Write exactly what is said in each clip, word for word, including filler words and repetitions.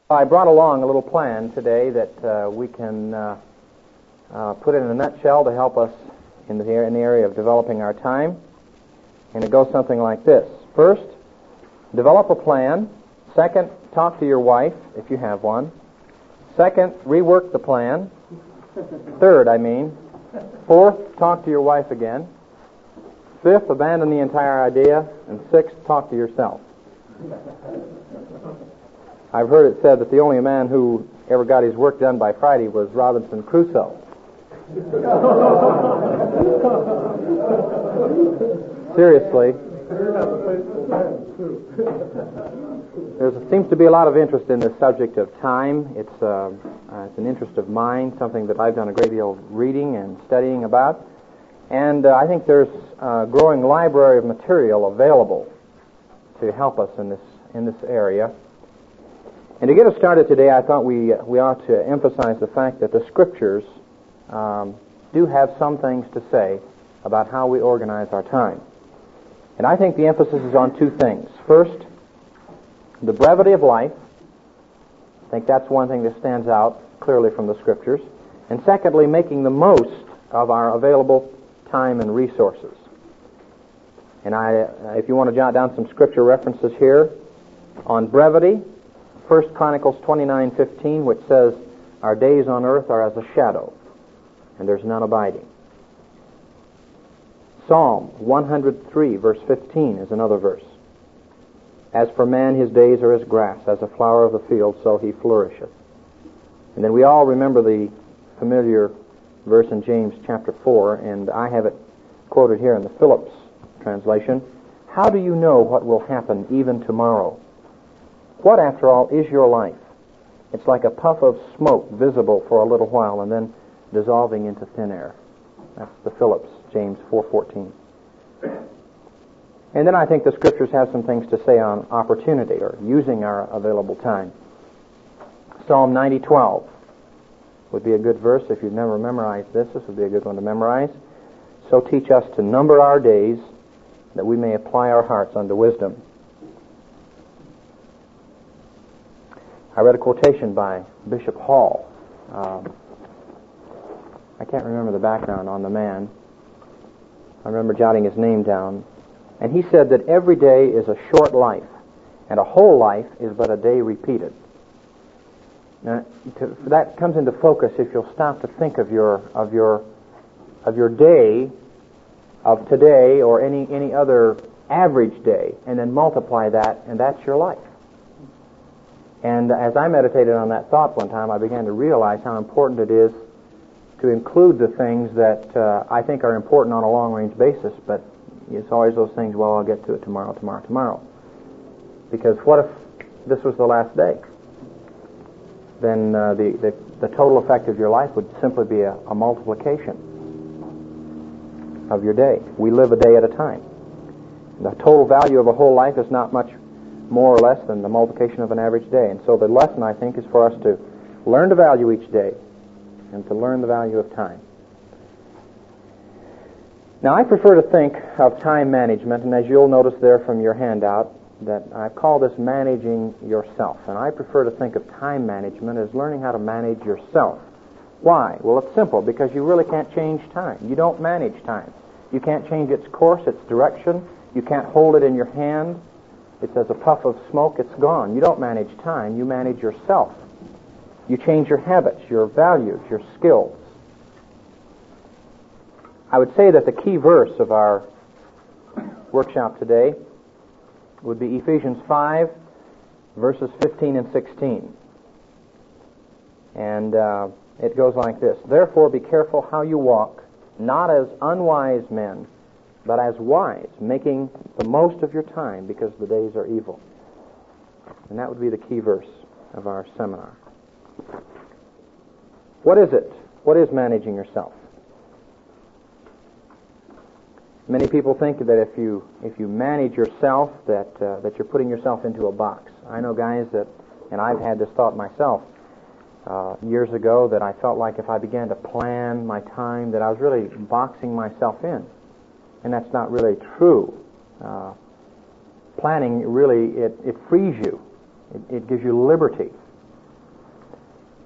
I brought along a little plan today that uh, we can uh, uh, put in a nutshell to help us in the, in the area of developing our time. And it goes something like this. First, develop a plan. Second, talk to your wife, if you have one. Second, rework the plan. Third, I mean. Fourth, talk to your wife again. Fifth, abandon the entire idea. And sixth, talk to yourself. I've heard it said that the only man who ever got his work done by Friday was Robinson Crusoe. Seriously. There seems to be a lot of interest in the subject of time. It's, uh, uh, it's an interest of mine, something that I've done a great deal of reading and studying about. And uh, I think there's a growing library of material available to help us in this in this area. And to get us started today, I thought we we ought to emphasize the fact that the Scriptures um, do have some things to say about how we organize our time. And I think the emphasis is on two things. First, the brevity of life. I think that's one thing that stands out clearly from the Scriptures. And secondly, making the most of our available time and resources. And I, if you want to jot down some Scripture references here on brevity, First Chronicles twenty-nine fifteen, which says, "Our days on earth are as a shadow, and there's none abiding." Psalm one hundred three, verse fifteen, is another verse. "As for man, his days are as grass, as a flower of the field, so he flourisheth." And then we all remember the familiar verse in James chapter four, and I have it quoted here in the Phillips translation. "How do you know what will happen even tomorrow? What, after all, is your life? It's like a puff of smoke visible for a little while and then dissolving into thin air." That's the Phillips, James four fourteen. And then I think the Scriptures have some things to say on opportunity or using our available time. Psalm ninety twelve would be a good verse. If you've never memorized this, this would be a good one to memorize. "So teach us to number our days, that we may apply our hearts unto wisdom." I read a quotation by Bishop Hall. Um, I can't remember the background on the man. I remember jotting his name down. And he said that every day is a short life, and a whole life is but a day repeated. Now, to, that comes into focus if you'll stop to think of your of your of your day, of today, or any any other average day, and then multiply that, and that's your life. And as I meditated on that thought one time, I began to realize how important it is to include the things that uh, I think are important on a long-range basis, but it's always those things, well, I'll get to it tomorrow, tomorrow, tomorrow. Because what if this was the last day? Then uh, the, the, the total effect of your life would simply be a, a multiplication of your day. We live a day at a time. The total value of a whole life is not much more or less than the multiplication of an average day. And so the lesson, I think, is for us to learn to value each day and to learn the value of time. Now, I prefer to think of time management, and as you'll notice there from your handout, that I call this managing yourself. And I prefer to think of time management as learning how to manage yourself. Why? Well, it's simple, because you really can't change time. You don't manage time. You can't change its course, its direction. You can't hold it in your hand. It's as a puff of smoke, it's gone. You don't manage time, you manage yourself. You change your habits, your values, your skills. I would say that the key verse of our workshop today would be Ephesians five, verses fifteen and sixteen. And uh, it goes like this: "Therefore be careful how you walk, not as unwise men, but as wise, making the most of your time, because the days are evil." And that would be the key verse of our seminar. What is it? What is managing yourself? Many people think that if you if you manage yourself, that uh, that you're putting yourself into a box. I know guys that, and I've had this thought myself uh, years ago, that I felt like if I began to plan my time, that I was really boxing myself in. And that's not really true. Uh, planning really, it, it frees you. It, it gives you liberty.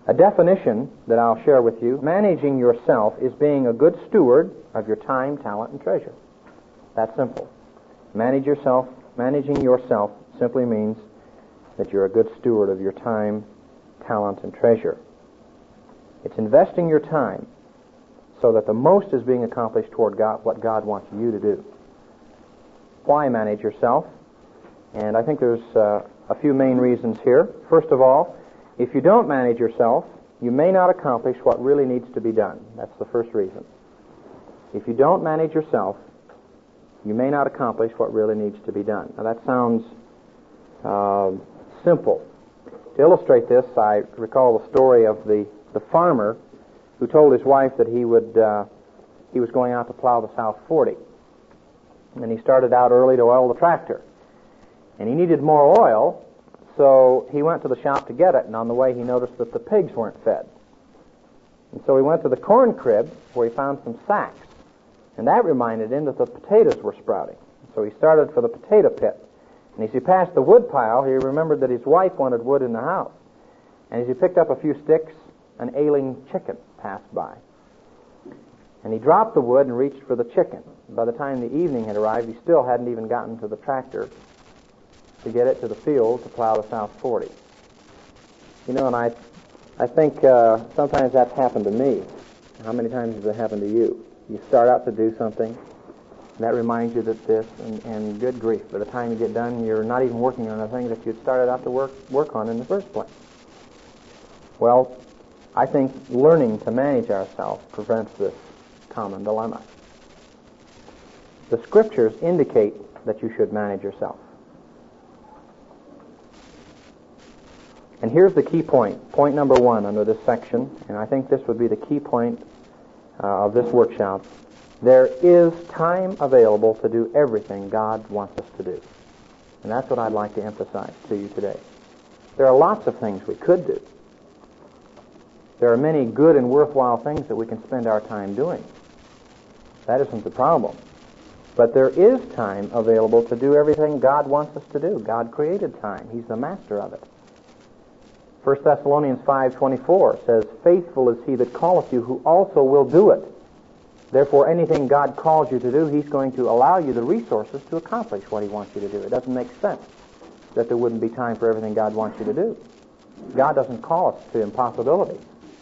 A definition that I'll share with you: managing yourself is being a good steward of your time, talent, and treasure. That's simple. Manage yourself. Managing yourself simply means that you're a good steward of your time, talent, and treasure. It's investing your time so that the most is being accomplished toward God, what God wants you to do. Why manage yourself? And I think there's uh, a few main reasons here. First of all, if you don't manage yourself, you may not accomplish what really needs to be done. That's the first reason. If you don't manage yourself, you may not accomplish what really needs to be done. Now that sounds uh, simple. To illustrate this, I recall the story of the, the farmer who told his wife that he would uh, he was going out to plow the South forty. And he started out early to oil the tractor. And he needed more oil, so he went to the shop to get it, and on the way he noticed that the pigs weren't fed. And so he went to the corn crib where he found some sacks. And that reminded him that the potatoes were sprouting. So he started for the potato pit. And as he passed the wood pile, he remembered that his wife wanted wood in the house. And as he picked up a few sticks, an ailing chicken passed by. And he dropped the wood and reached for the chicken. By the time the evening had arrived, he still hadn't even gotten to the tractor to get it to the field to plow the South forty. You know, and I I think uh, sometimes that's happened to me. How many times has it happened to you? You start out to do something, and that reminds you that this, and, and good grief, by the time you get done, you're not even working on the thing that you'd started out to work work on in the first place. Well, I think learning to manage ourselves prevents this common dilemma. The Scriptures indicate that you should manage yourself. And here's the key point, point number one under this section, and I think this would be the key point uh, of this workshop. There is time available to do everything God wants us to do. And that's what I'd like to emphasize to you today. There are lots of things we could do. There are many good and worthwhile things that we can spend our time doing. That isn't the problem. But there is time available to do everything God wants us to do. God created time. He's the master of it. First Thessalonians five twenty-four says, "Faithful is he that calleth you, who also will do it." Therefore, anything God calls you to do, He's going to allow you the resources to accomplish what He wants you to do. It doesn't make sense that there wouldn't be time for everything God wants you to do. God doesn't call us to impossibilities.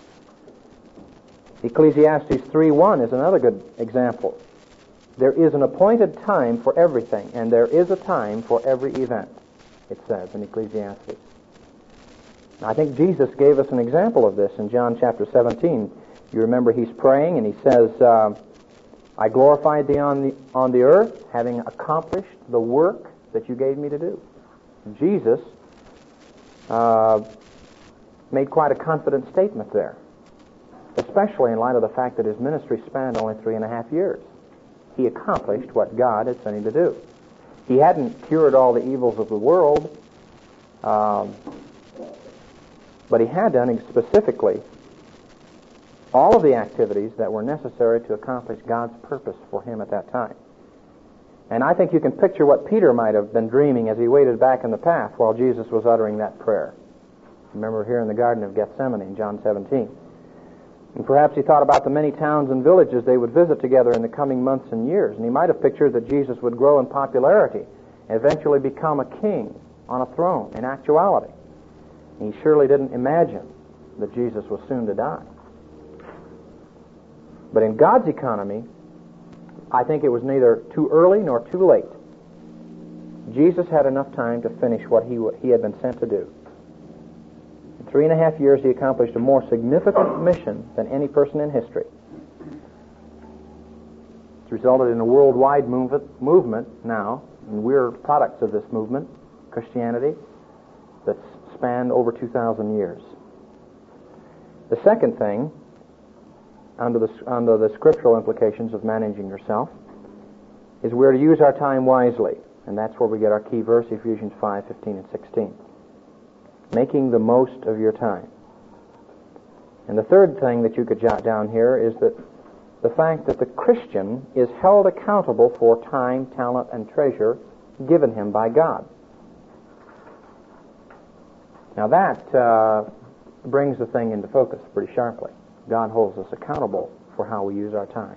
Ecclesiastes three one is another good example. There is an appointed time for everything, and there is a time for every event, it says in Ecclesiastes. I think Jesus gave us an example of this in John chapter seventeen. You remember He's praying, and He says, uh, I glorified Thee on the, on the earth, having accomplished the work that You gave Me to do. Jesus uh, made quite a confident statement there, especially in light of the fact that His ministry spanned only three and a half years. He accomplished what God had sent Him to do. He hadn't cured all the evils of the world, um, but He had done specifically all of the activities that were necessary to accomplish God's purpose for Him at that time. And I think you can picture what Peter might have been dreaming as he waited back in the path while Jesus was uttering that prayer. Remember here in the Garden of Gethsemane in John seventeen. And perhaps he thought about the many towns and villages they would visit together in the coming months and years. And he might have pictured that Jesus would grow in popularity and eventually become a king on a throne in actuality. And he surely didn't imagine that Jesus was soon to die. But in God's economy, I think it was neither too early nor too late. Jesus had enough time to finish what he, he had been sent to do. In three and a half years, He accomplished a more significant mission than any person in history. It's resulted in a worldwide movement, movement now, and we're products of this movement, Christianity, that's spanned over two thousand years. The second thing, under the, under the scriptural implications of managing yourself, is we're to use our time wisely. And that's where we get our key verse, Ephesians five fifteen and sixteen. Making the most of your time. And the third thing that you could jot down here is that the fact that the Christian is held accountable for time, talent, and treasure given him by God. Now that uh, brings the thing into focus pretty sharply. God holds us accountable for how we use our time.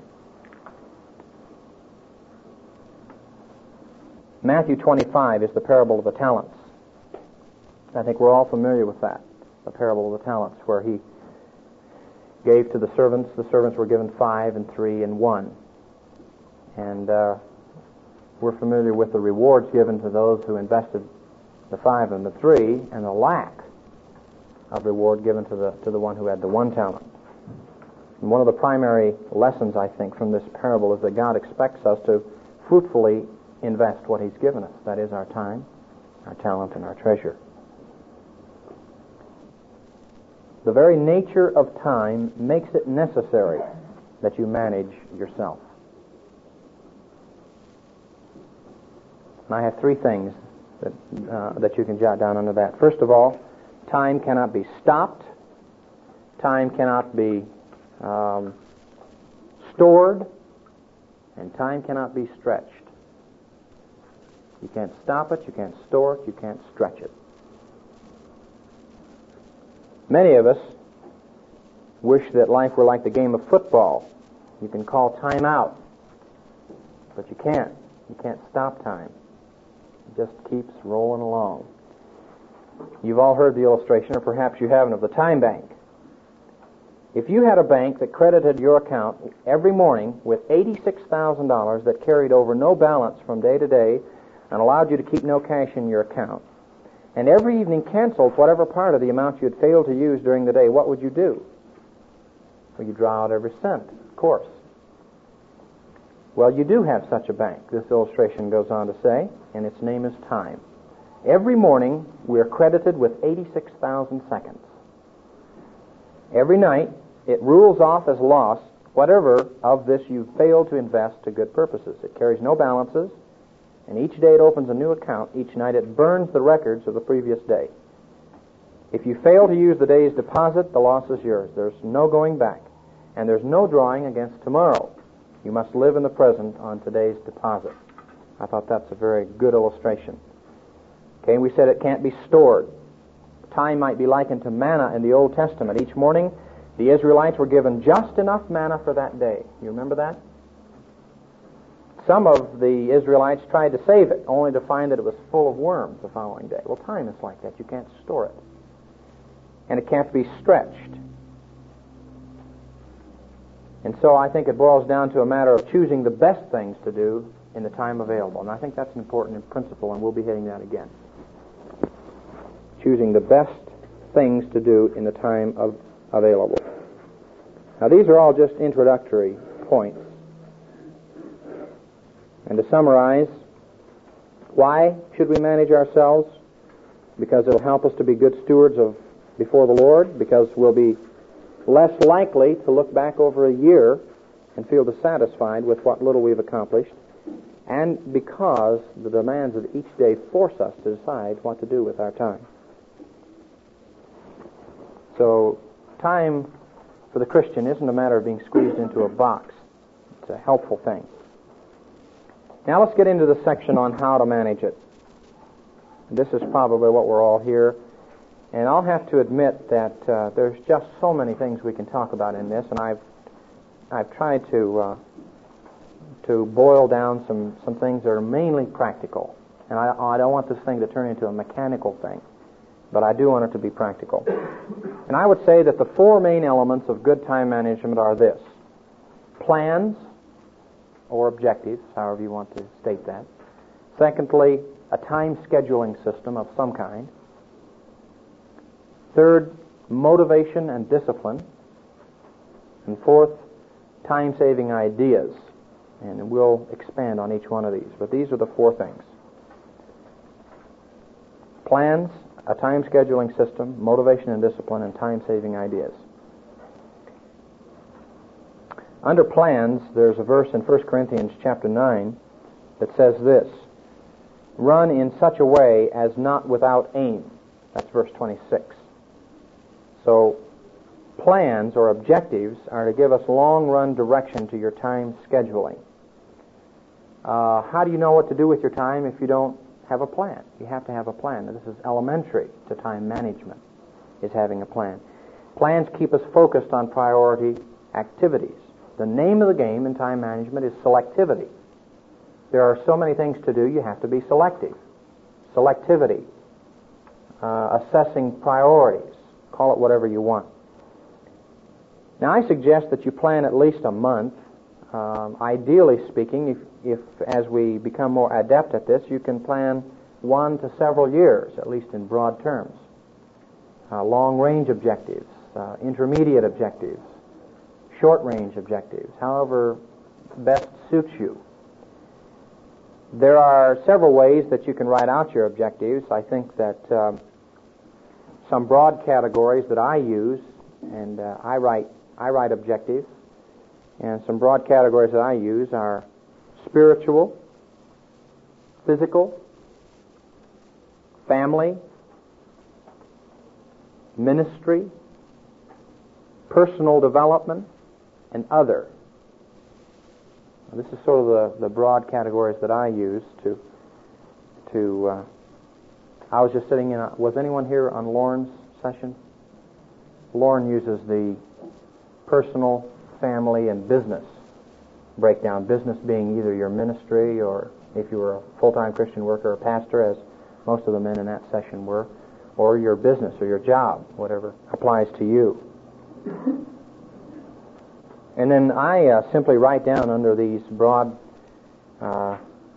Matthew twenty-five is the parable of the talents. I think we're all familiar with that, the parable of the talents, where he gave to the servants. The servants were given five and three and one. And uh, we're familiar with the rewards given to those who invested the five and the three, and the lack of reward given to the to the one who had the one talent. And one of the primary lessons, I think, from this parable is that God expects us to fruitfully invest what He's given us. That is our time, our talent, and our treasure. The very nature of time makes it necessary that you manage yourself. And I have three things that uh, that you can jot down under that. First of all, time cannot be stopped. Time cannot be um, stored. And time cannot be stretched. You can't stop it, you can't store it, you can't stretch it. Many of us wish that life were like the game of football. You can call time out, but you can't. You can't stop time. It just keeps rolling along. You've all heard the illustration, or perhaps you haven't, of the time bank. If you had a bank that credited your account every morning with eighty-six thousand dollars that carried over no balance from day to day and allowed you to keep no cash in your account, and every evening canceled whatever part of the amount you had failed to use during the day, what would you do? Well, you draw out every cent, of course. Well, you do have such a bank, this illustration goes on to say, and its name is time. Every morning, we're credited with eighty-six thousand seconds. Every night, it rules off as loss whatever of this you failed to invest to good purposes. It carries no balances, and each day it opens a new account. Each night it burns the records of the previous day. If you fail to use the day's deposit, the loss is yours. There's no going back, and there's no drawing against tomorrow. You must live in the present on today's deposit. I thought that's a very good illustration. Okay, we said it can't be stored. Time might be likened to manna in the Old Testament. Each morning, the Israelites were given just enough manna for that day. You remember that? Some of the Israelites tried to save it, only to find that it was full of worms the following day. Well, time is like that. You can't store it. And it can't be stretched. And so I think it boils down to a matter of choosing the best things to do in the time available. And I think that's an important principle, and we'll be hitting that again. Choosing the best things to do in the time of available. Now, these are all just introductory points. And to summarize, why should we manage ourselves? Because it'll help us to be good stewards of before the Lord, because we'll be less likely to look back over a year and feel dissatisfied with what little we've accomplished, and because the demands of each day force us to decide what to do with our time. So, time for the Christian isn't a matter of being squeezed into a box. It's a helpful thing. Now let's get into the section on how to manage it. This is probably what we're all here. And I'll have to admit that uh, there's just so many things we can talk about in this, and I've I've tried to uh, to boil down some, some things that are mainly practical. And I, I don't want this thing to turn into a mechanical thing, but I do want it to be practical. And I would say that the four main elements of good time management are this: plans, or objectives, however you want to state that. Secondly, a time scheduling system of some kind. Third, motivation and discipline. And fourth, time-saving ideas. And we'll expand on each one of these. But these are the four things: plans, a time scheduling system, motivation and discipline, and time-saving ideas. Under plans, there's a verse in First Corinthians chapter nine that says this: run in such a way as not without aim. That's verse twenty-six. So, plans or objectives are to give us long-run direction to your time scheduling. Uh, how do you know what to do with your time if you don't have a plan? You have to have a plan. Now, this is elementary to time management, is having a plan. Plans keep us focused on priority activities. The name of the game in time management is selectivity. There are so many things to do, you have to be selective. Selectivity, uh, assessing priorities, call it whatever you want. Now, I suggest that you plan at least a month. Um, ideally speaking, if, if as we become more adept at this, you can plan one to several years, at least in broad terms. Uh, long-range objectives, uh, intermediate objectives, short-range objectives, however best suits you. There are several ways that you can write out your objectives. I think that um, some broad categories that I use, and uh, I write I write objectives, and some broad categories that I use are spiritual, physical, family, ministry, personal development, and other. This is sort of the, the broad categories that I use to, to uh, I was just sitting in a, was anyone here on Lauren's session? Lauren uses the personal, family, and business breakdown. Business being either your ministry, or if you were a full-time Christian worker or pastor, as most of the men in that session were, or your business or your job, whatever applies to you. And then I uh, simply write down under these broad uh,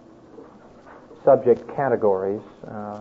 subject categories uh,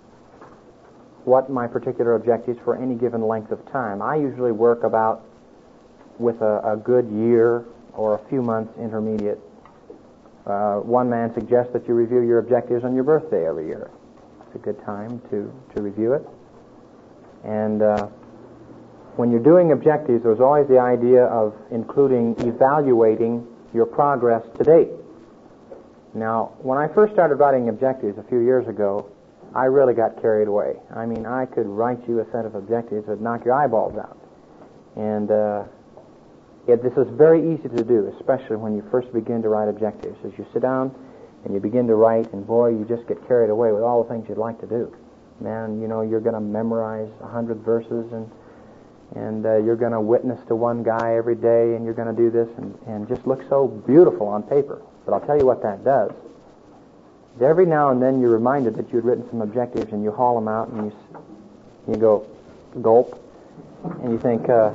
what my particular objectives for any given length of time. I usually work about with a, a good year or a few months intermediate. Uh, one man suggests that you review your objectives on your birthday every year. It's a good time to, to review it. And uh, when you're doing objectives, there's always the idea of including evaluating your progress to date. Now, when I first started writing objectives a few years ago, I really got carried away. I mean, I could write you a set of objectives that would knock your eyeballs out. And uh, it, this is very easy to do, especially when you first begin to write objectives. As you sit down and you begin to write, and boy, you just get carried away with all the things you'd like to do. Man, you know, you're going to memorize a hundred verses, and and uh, you're going to witness to one guy every day, and you're going to do this, and, and just look so beautiful on paper. But I'll tell you what that does. Every now and then you're reminded that you'd written some objectives, and you haul them out, and you you go gulp, and you think, uh,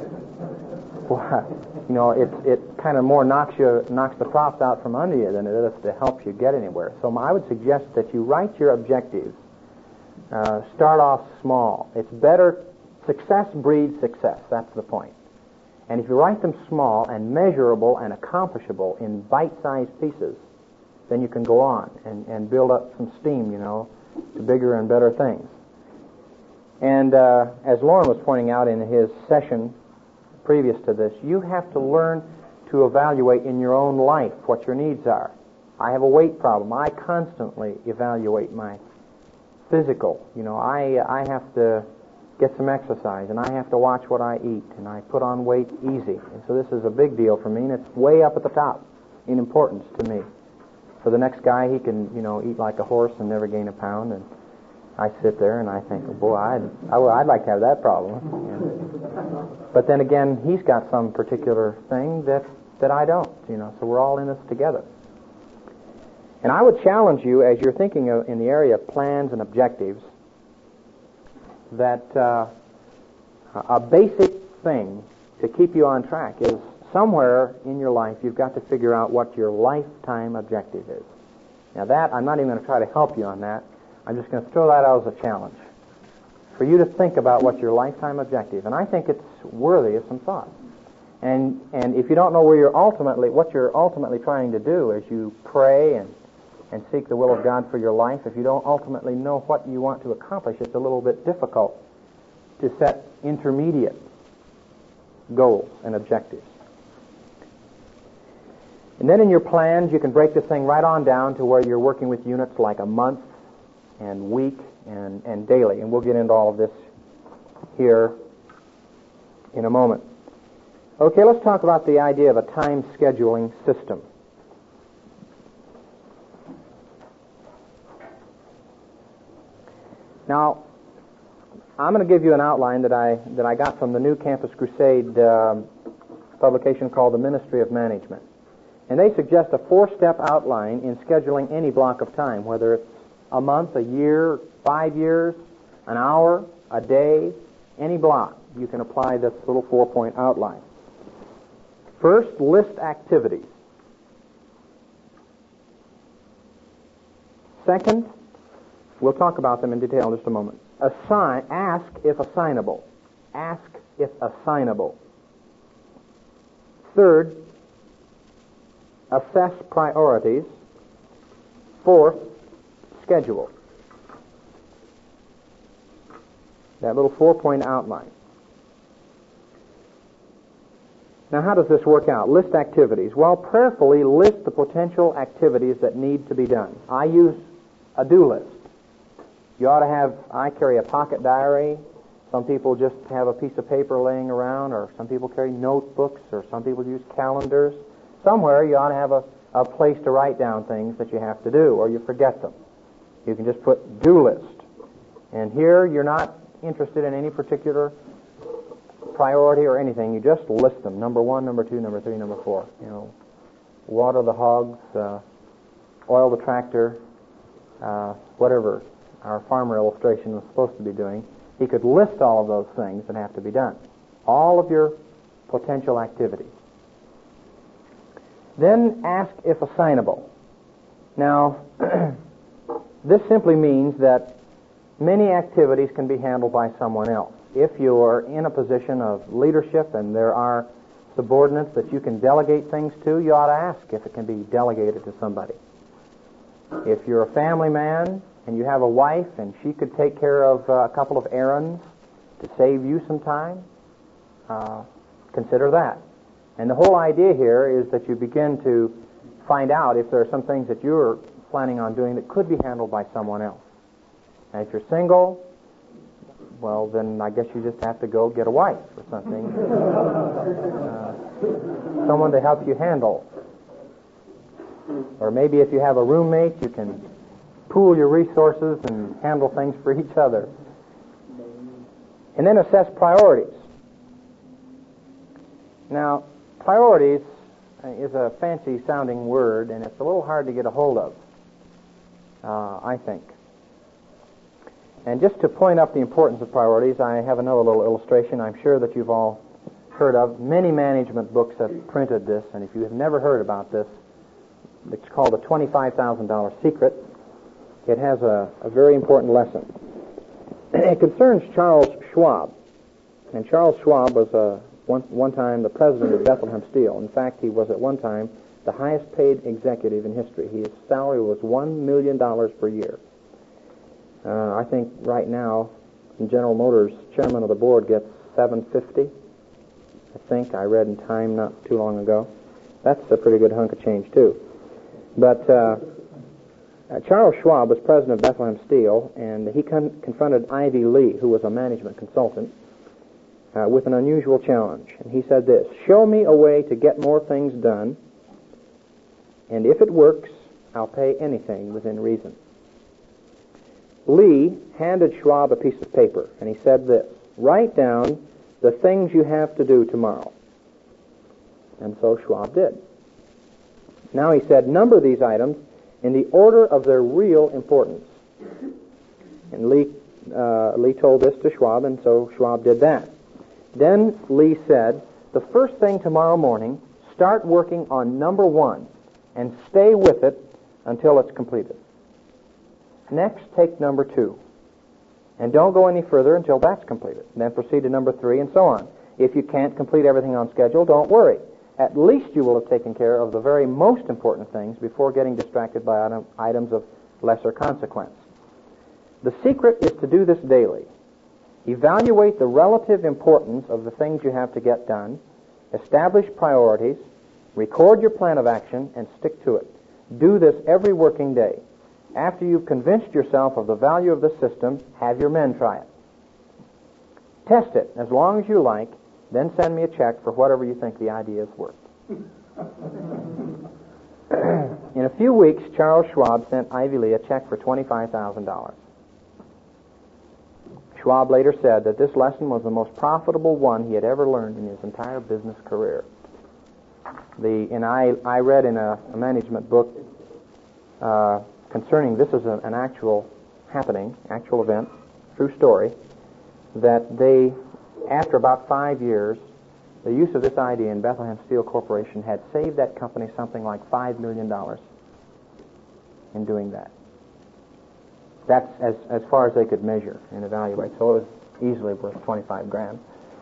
well, you know, it it kind of more knocks you knocks the props out from under you than it is to help you get anywhere. So I would suggest that you write your objectives. Uh, start off small. It's better. Success breeds success. That's the point. And if you write them small and measurable and accomplishable in bite-sized pieces, then you can go on and, and build up some steam, you know, to bigger and better things. And uh, as Lauren was pointing out in his session previous to this, you have to learn to evaluate in your own life what your needs are. I have a weight problem. I constantly evaluate my physical. You know, I I have to get some exercise, and I have to watch what I eat, and I put on weight easy. And so this is a big deal for me, and it's way up at the top in importance to me. For the next guy, he can, you know, eat like a horse and never gain a pound, and I sit there and I think, oh, boy, I'd, I, I'd like to have that problem. And, but then again, he's got some particular thing that, that I don't, you know, so we're all in this together. And I would challenge you, as you're thinking of, in the area of plans and objectives, that uh, a basic thing to keep you on track is somewhere in your life you've got to figure out what your lifetime objective is. Now that, I'm not even going to try to help you on that. I'm just going to throw that out as a challenge for you to think about what your lifetime objective, and I think it's worthy of some thought. And and if you don't know where you're ultimately, what you're ultimately trying to do as you pray and and seek the will of God for your life, if you don't ultimately know what you want to accomplish, it's a little bit difficult to set intermediate goals and objectives. And then in your plans, you can break this thing right on down to where you're working with units like a month and week and, and daily. And we'll get into all of this here in a moment. Okay, let's talk about the idea of a time scheduling system. Now, I'm going to give you an outline that I that I got from the New Campus Crusade um, publication called The Ministry of Management. And they suggest a four-step outline in scheduling any block of time, whether it's a month, a year, five years, an hour, a day, any block. You can apply this little four-point outline. First, list activities. Second, we'll talk about them in detail in just a moment. Assign, ask if assignable. Ask if assignable. Third, assess priorities. Fourth, schedule. That little four-point outline. Now, how does this work out? List activities. Well, prayerfully list the potential activities that need to be done. I use a do list. You ought to have, I carry a pocket diary. Some people just have a piece of paper laying around, or some people carry notebooks, or some people use calendars. Somewhere you ought to have a, a place to write down things that you have to do, or you forget them. You can just put do list. And here you're not interested in any particular priority or anything. You just list them. Number one, number two, number three, number four. You know, water the hogs, uh, oil the tractor, uh, whatever our farmer illustration was supposed to be doing. He could list all of those things that have to be done. All of your potential activities. Then ask if assignable. Now, this simply means that many activities can be handled by someone else. If you are in a position of leadership and there are subordinates that you can delegate things to, you ought to ask if it can be delegated to somebody. If you're a family man and you have a wife and she could take care of uh, a couple of errands to save you some time, uh, consider that. And the whole idea here is that you begin to find out if there are some things that you're planning on doing that could be handled by someone else. And if you're single, well, then I guess you just have to go get a wife or something. uh, someone to help you handle. Or maybe if you have a roommate, you can pool your resources and handle things for each other. And then assess priorities. Now, priorities is a fancy-sounding word, and it's a little hard to get a hold of, uh, I think. And just to point up the importance of priorities, I have another little illustration I'm sure that you've all heard of. Many management books have printed this, and if you have never heard about this, it's called the twenty-five thousand dollars Secret. It has a, a very important lesson. It concerns Charles Schwab. And Charles Schwab was a, one, one time the president of Bethlehem Steel. In fact, he was at one time the highest paid executive in history. His salary was one million dollars per year. Uh, I think right now, General Motors chairman of the board gets seven hundred fifty dollars. I think I read in Time not too long ago. That's a pretty good hunk of change too. But uh, uh, Charles Schwab was president of Bethlehem Steel, and he con- confronted Ivy Lee, who was a management consultant, uh, with an unusual challenge. And he said this: "Show me a way to get more things done, and if it works, I'll pay anything within reason." Lee handed Schwab a piece of paper, and he said this: "Write down the things you have to do tomorrow." And so Schwab did. Now he said, "Number these items in the order of their real importance." And Lee, uh, Lee told this to Schwab, and so Schwab did that. Then Lee said, "The first thing tomorrow morning, start working on number one and stay with it until it's completed. Next, take number two. And don't go any further until that's completed. And then proceed to number three, and so on. If you can't complete everything on schedule, don't worry. At least you will have taken care of the very most important things before getting distracted by item, items of lesser consequence. The secret is to do this daily. Evaluate the relative importance of the things you have to get done, establish priorities, record your plan of action, and stick to it. Do this every working day. After you've convinced yourself of the value of the system, have your men try it. Test it as long as you like, then send me a check for whatever you think the idea is worth." In a few weeks, Charles Schwab sent Ivy Lee a check for twenty-five thousand dollars. Schwab later said that this lesson was the most profitable one he had ever learned in his entire business career. The and I I read in a, a management book uh, concerning this is a, an actual happening, actual event, true story, that they, after about five years, the use of this idea in Bethlehem Steel Corporation had saved that company something like five million dollars in doing that. That's as as far as they could measure and evaluate. So it was easily worth twenty-five grand.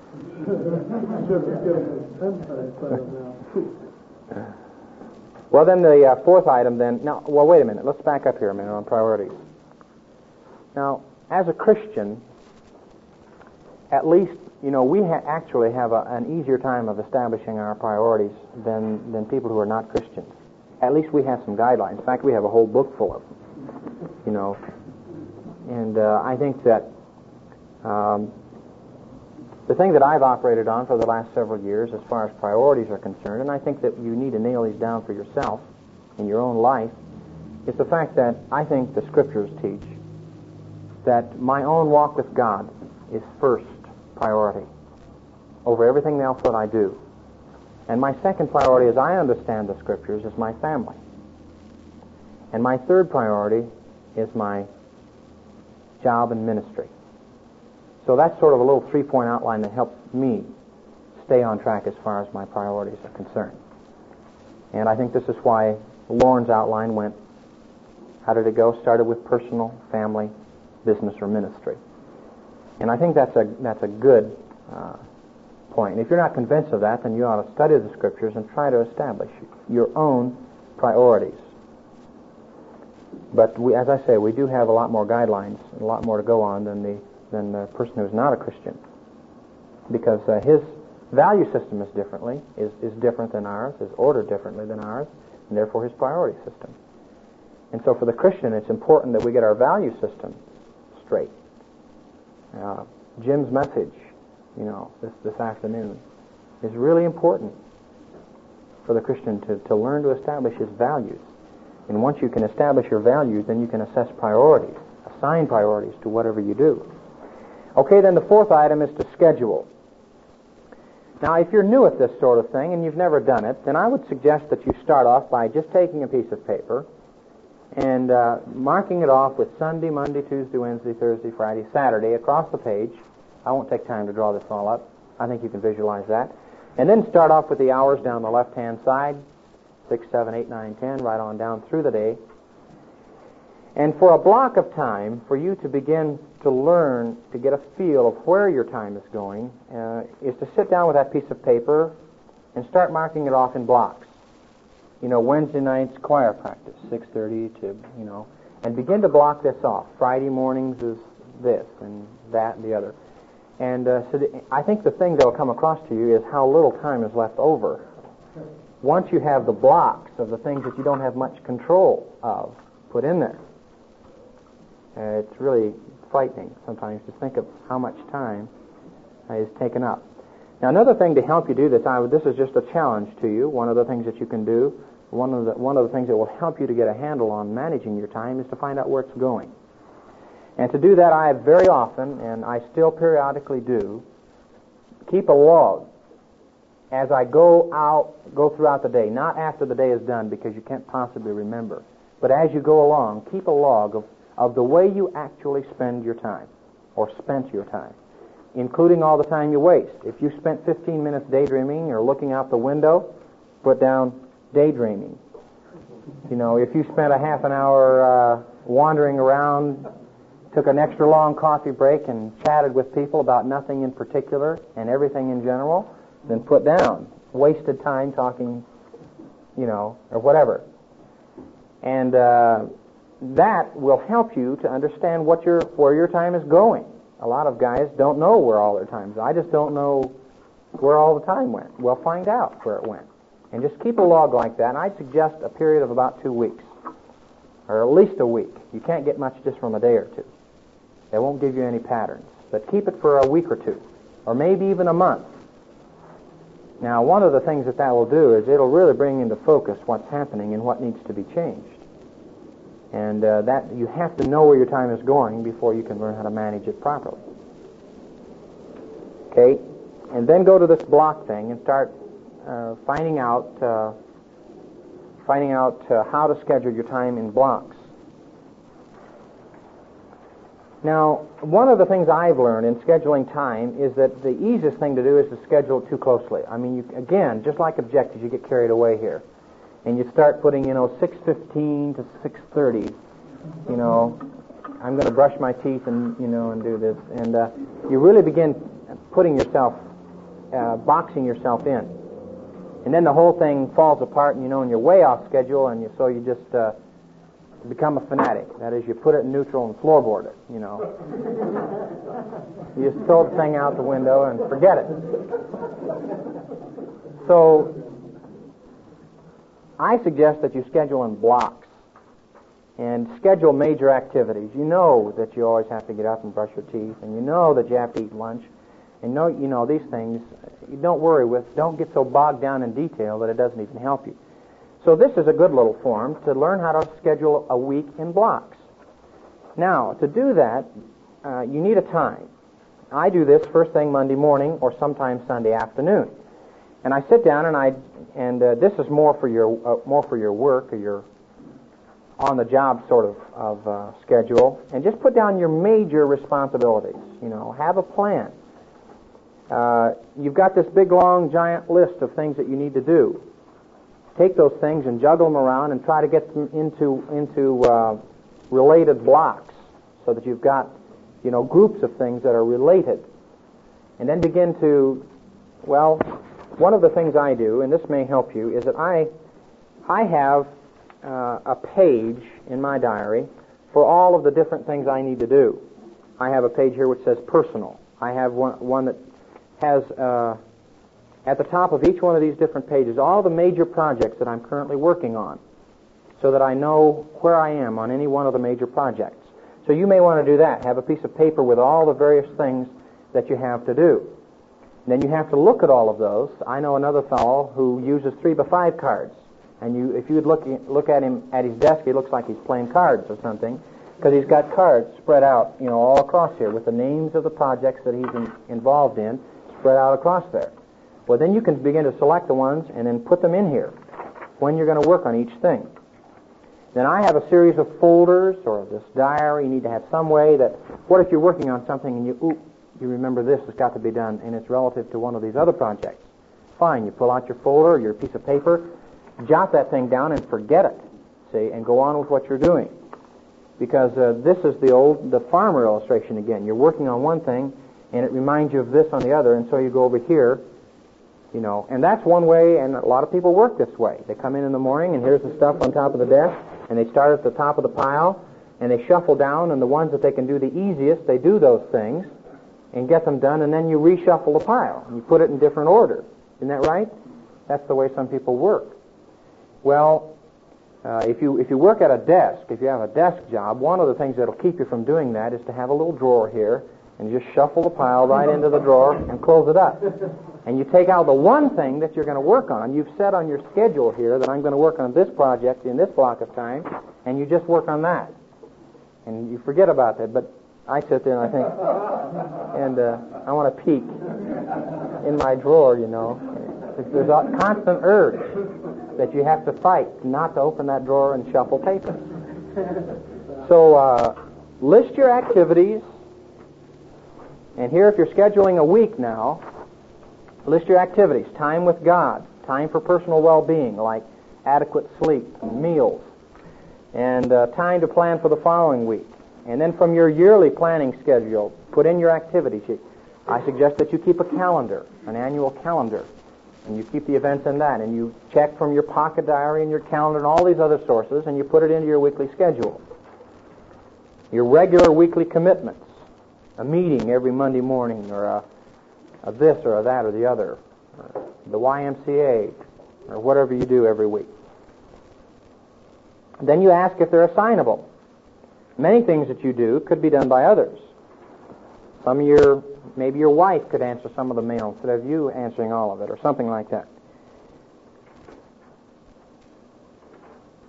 Well, then the uh, fourth item then, now, well, wait a minute. Let's back up here a minute on priorities. Now, as a Christian, at least, you know, we ha- actually have a, an easier time of establishing our priorities than, than people who are not Christians. At least we have some guidelines. In fact, we have a whole book full of them, you know. And uh, I think that um, the thing that I've operated on for the last several years as far as priorities are concerned, and I think that you need to nail these down for yourself in your own life, is the fact that I think the Scriptures teach that my own walk with God is first priority over everything else that I do. And my second priority, as I understand the Scriptures, is my family. And my third priority is my job and ministry. So that's sort of a little three-point outline that helps me stay on track as far as my priorities are concerned. And I think this is why Lauren's outline went, how did it go? Started with personal, family, business, or ministry. And I think that's a that's a good uh, point. If you're not convinced of that, then you ought to study the Scriptures and try to establish your own priorities. But we, as I say, we do have a lot more guidelines, and a lot more to go on than the than the person who's not a Christian, because uh, his value system is differently is is different than ours, is ordered differently than ours, and therefore his priority system. And so, for the Christian, it's important that we get our value system straight. Uh, Jim's message, you know, this this afternoon, is really important for the Christian to to learn to establish his values. And once you can establish your values, then you can assess priorities, assign priorities to whatever you do. Okay, then the fourth item is to schedule. Now, if you're new at this sort of thing and you've never done it, then I would suggest that you start off by just taking a piece of paper and uh, marking it off with Sunday, Monday, Tuesday, Wednesday, Thursday, Friday, Saturday across the page. I won't take time to draw this all up. I think you can visualize that. And then start off with the hours down the left-hand side, six, seven, eight, nine, ten, right on down through the day. And for a block of time, for you to begin to learn, to get a feel of where your time is going, uh, is to sit down with that piece of paper and start marking it off in blocks. You know, Wednesday night's choir practice, six thirty to, you know, and begin to block this off. Friday mornings is this and that and the other. And uh, so the, I think the thing that will come across to you is how little time is left over. Once you have the blocks of the things that you don't have much control of put in there, uh, it's really frightening sometimes to think of how much time uh, is taken up. Now, another thing to help you do this, I would, this is just a challenge to you. One of the things that you can do, one of the one of the things that will help you to get a handle on managing your time is to find out where it's going. And to do that, I have very often, and I still periodically do, keep a log as I go out, go throughout the day, not after the day is done because you can't possibly remember, but as you go along, keep a log of, of the way you actually spend your time, or spent your time, including all the time you waste. If you spent fifteen minutes daydreaming or looking out the window, put down daydreaming. You know, if you spent a half an hour uh, wandering around, took an extra long coffee break and chatted with people about nothing in particular and everything in general, then put down wasted time talking, you know, or whatever. And uh, that will help you to understand what your where your time is going. A lot of guys don't know where all their time is. I just don't know where all the time went. Well, find out where it went. And just keep a log like that. And I'd suggest a period of about two weeks, or at least a week. You can't get much just from a day or two. They won't give you any patterns. But keep it for a week or two, or maybe even a month. Now, one of the things that that will do is it'll really bring into focus what's happening and what needs to be changed. And uh, that you have to know where your time is going before you can learn how to manage it properly. Okay? And then go to this block thing and start uh, finding out uh, finding out uh, how to schedule your time in blocks. Now, one of the things I've learned in scheduling time is that the easiest thing to do is to schedule too closely. I mean, you, again, just like objectives, you get carried away here. And you start putting, you know, six fifteen to six thirty, you know, I'm going to brush my teeth and, you know, and do this. And uh, you really begin putting yourself, uh, boxing yourself in. And then the whole thing falls apart, and, you know, and you're way off schedule, and you, so you just uh, become a fanatic. That is, you put it in neutral and floorboard it, you know. You just throw the thing out the window and forget it. So I suggest that you schedule in blocks and schedule major activities. You know that you always have to get up and brush your teeth, and you know that you have to eat lunch, and know, you know these things. You don't worry with. Don't get so bogged down in detail that it doesn't even help you. So this is a good little form to learn how to schedule a week in blocks. Now, to do that, uh, you need a time. I do this first thing Monday morning or sometimes Sunday afternoon, and I sit down and I and uh, this is more for your uh, more for your work or your on-the-job sort of of uh, schedule, and just put down your major responsibilities. You know, have a plan. Uh, you've got this big, long, giant list of things that you need to do. Take those things and juggle them around and try to get them into into uh, related blocks so that you've got, you know, groups of things that are related. And then begin to, well, one of the things I do, and this may help you, is that I I have uh, a page in my diary for all of the different things I need to do. I have a page here which says personal. I have one, one that has uh, at the top of each one of these different pages all the major projects that I'm currently working on, so that I know where I am on any one of the major projects. So you may want to do that. Have a piece of paper with all the various things that you have to do. And then you have to look at all of those. I know another fellow who uses three by five cards, and you, if you would look look at him at his desk, he looks like he's playing cards or something, because he's got cards spread out, you know, all across here with the names of the projects that he's in, involved in, spread out across there. Well, then you can begin to select the ones and then put them in here when you're going to work on each thing. Then I have a series of folders or this diary. You need to have some way that, what if you're working on something and you, ooh, you remember this has got to be done and it's relative to one of these other projects. Fine, you pull out your folder, your piece of paper, jot that thing down and forget it, see, and go on with what you're doing. Because uh, this is the old, the farmer illustration again. You're working on one thing and it reminds you of this on the other, and so you go over here, you know, and that's one way, and a lot of people work this way. They come in in the morning, and here's the stuff on top of the desk, and they start at the top of the pile, and they shuffle down, and the ones that they can do the easiest, they do those things, and get them done, and then you reshuffle the pile, and you put it in different order. Isn't that right? That's the way some people work. Well, uh, if you if you work at a desk, if you have a desk job, one of the things that'll keep you from doing that is to have a little drawer here, and you just shuffle the pile right into the drawer and close it up. And you take out the one thing that you're going to work on. You've set on your schedule here that I'm going to work on this project in this block of time, and you just work on that. And you forget about that. But I sit there and I think, and uh, I want to peek in my drawer, you know. There's a constant urge that you have to fight not to open that drawer and shuffle papers. So uh, list your activities. And here, if you're scheduling a week now, list your activities. Time with God, time for personal well-being, like adequate sleep, and meals, and uh, time to plan for the following week. And then from your yearly planning schedule, put in your activities. I suggest that you keep a calendar, an annual calendar, and you keep the events in that, and you check from your pocket diary and your calendar and all these other sources, and you put it into your weekly schedule. Your regular weekly commitments. A meeting every Monday morning, or a, a this or a that or the other, or the Y M C A, or whatever you do every week. Then you ask if they're assignable. Many things that you do could be done by others. Some of your, maybe your wife could answer some of the mail instead of you answering all of it, or something like that.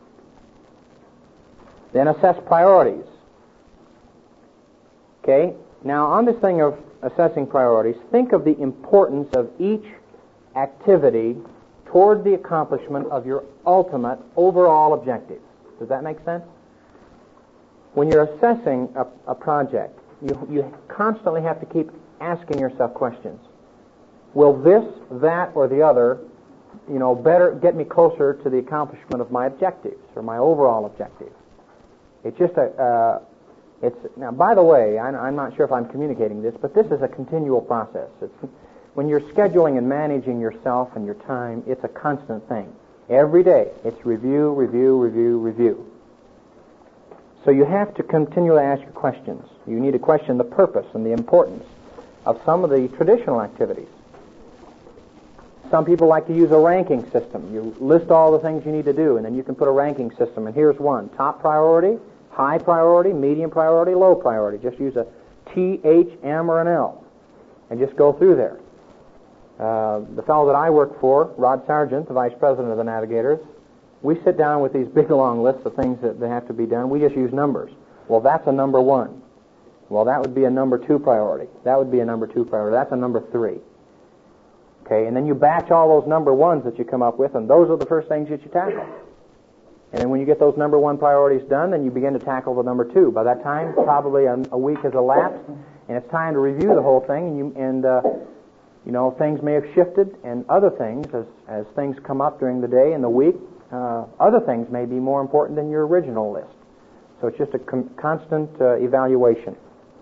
Then assess priorities. Okay? Now, on this thing of assessing priorities, think of the importance of each activity toward the accomplishment of your ultimate overall objective. Does that make sense? When you're assessing a, a project, you, you constantly have to keep asking yourself questions. Will this, that, or the other, you know, better get me closer to the accomplishment of my objectives or my overall objective? It's just a, uh, it's, now, by the way, I, I'm not sure if I'm communicating this, but this is a continual process. It's, when you're scheduling and managing yourself and your time, it's a constant thing. Every day, it's review, review, review, review. So you have to continually ask your questions. You need to question the purpose and the importance of some of the traditional activities. Some people like to use a ranking system. You list all the things you need to do, and then you can put a ranking system. And here's one: top priority, high priority, medium priority, low priority. Just use a T, H, M, or an L, and just go through there. Uh, the fellow that I work for, Rod Sargent, the vice president of the Navigators, we sit down with these big long lists of things that, that have to be done. We just use numbers. Well, that's a number one. Well, that would be a number two priority. That would be a number two priority. That's a number three. Okay, and then you batch all those number ones that you come up with, and those are the first things that you tackle. And then when you get those number one priorities done, then you begin to tackle the number two. By that time, probably a, a week has elapsed, and it's time to review the whole thing, and you and uh, you know, things may have shifted, and other things, as as things come up during the day and the week, uh, other things may be more important than your original list. So it's just a com- constant uh, evaluation.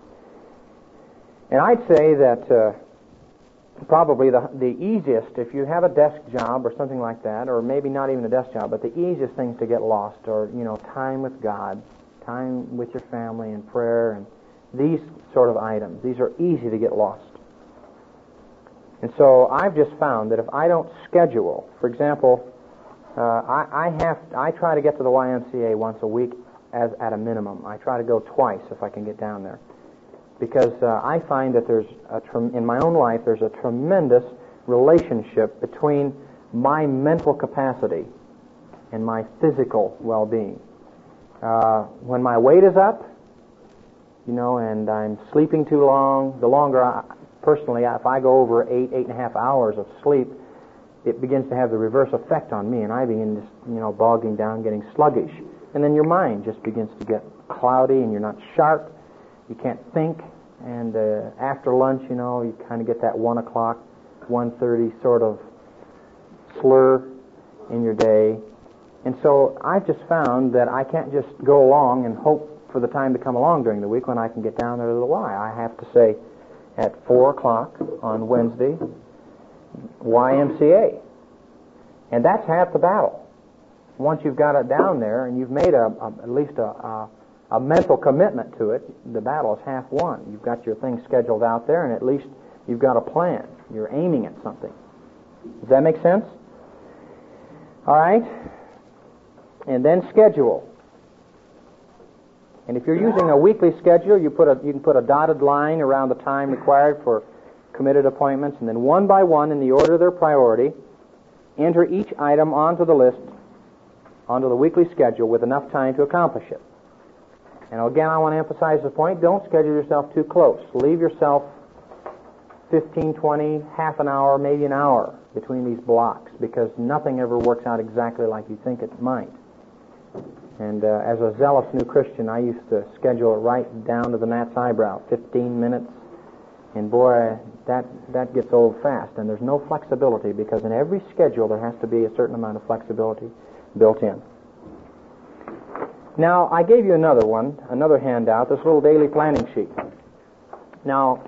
And I'd say that uh, probably the the easiest, if you have a desk job or something like that, or maybe not even a desk job, but the easiest things to get lost are, you know, time with God, time with your family and prayer, and these sort of items. These are easy to get lost. And so I've just found that if I don't schedule, for example, uh, I, I have I try to get to the Y M C A once a week as at a minimum. I try to go twice if I can get down there, because uh, I find that there's a trem- in my own life there's a tremendous relationship between my mental capacity and my physical well-being. Uh, when my weight is up, you know, and I'm sleeping too long, the longer I Personally, if I go over eight, eight and a half hours of sleep, it begins to have the reverse effect on me, and I begin just, you know, bogging down, getting sluggish. And then your mind just begins to get cloudy, and you're not sharp. You can't think. And uh, after lunch, you know, you kind of get that one o'clock, one thirty sort of slur in your day. And so I've just found that I can't just go along and hope for the time to come along during the week when I can get down there to the Y. I have to say, at four o'clock on Wednesday, Y M C A. And that's half the battle. Once you've got it down there and you've made a, a, at least a, a, a mental commitment to it, the battle is half won. You've got your things scheduled out there, and at least you've got a plan. You're aiming at something. Does that make sense? All right. And then schedule. And if you're using a weekly schedule, you put a you can put a dotted line around the time required for committed appointments, and then one by one, in the order of their priority, enter each item onto the list, onto the weekly schedule with enough time to accomplish it. And again, I want to emphasize the point, don't schedule yourself too close. Leave yourself fifteen, twenty, half an hour, maybe an hour between these blocks, because nothing ever works out exactly like you think it might. And uh, as a zealous new Christian, I used to schedule it right down to the gnat's eyebrow, fifteen minutes. And boy, that that gets old fast. And there's no flexibility, because in every schedule there has to be a certain amount of flexibility built in. Now, I gave you another one, another handout, this little daily planning sheet. Now,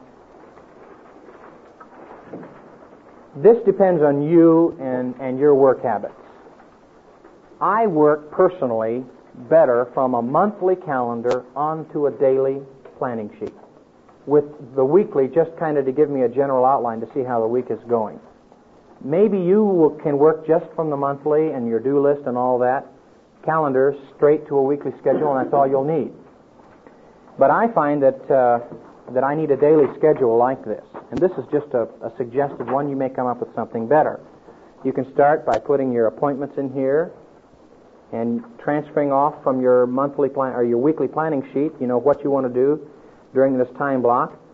this depends on you and, and your work habits. I work personally better from a monthly calendar onto a daily planning sheet, with the weekly just kind of to give me a general outline to see how the week is going. Maybe you will, can work just from the monthly and your due list and all that, calendar straight to a weekly schedule, and that's all you'll need. But I find that uh, that I need a daily schedule like this. And this is just a, a suggested one. You may come up with something better. You can start by putting your appointments in here and transferring off from your monthly plan or your weekly planning sheet, you know, what you want to do during this time block.